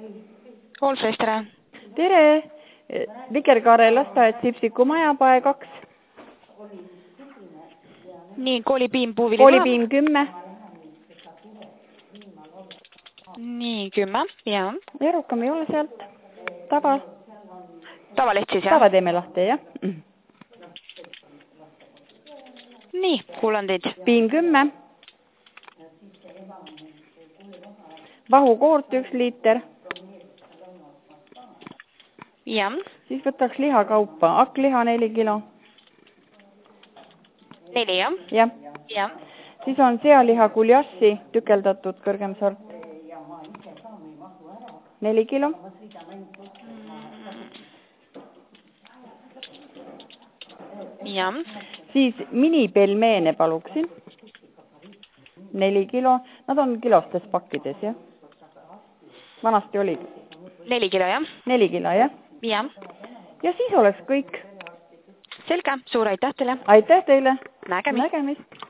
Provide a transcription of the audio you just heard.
Allfresh, tere! Tere! Vikerkaare lasteaed Sipsiku majapae 2. Nii, koolipiim puuvili Koolipiim 10. Nii, 10, jah. Ja rohkem ei ole sealt. Tavaleht siis, jah? Tava teeme lahti, jah. Nii, kuulan teid. Piim 10. Vahukoort 1 liiter. Jah. Siis võtaks lihakaupa. Akkliha 4 kilo. 4, jah? Jah. Jah. Siis on sealiha kuljassi tükeldatud kõrgem sort. 4 kilo. Jah. Siis minipelmeene paluksin. 4 kilo. Nad on kilostes pakkides, jah? Vanasti oli. 4 kilo, jah? 4 kilo, jah? Jah. Ja siis oleks kõik. Selge, suur aitäh teile! Aitäh teile! Nägemist! Nägemist!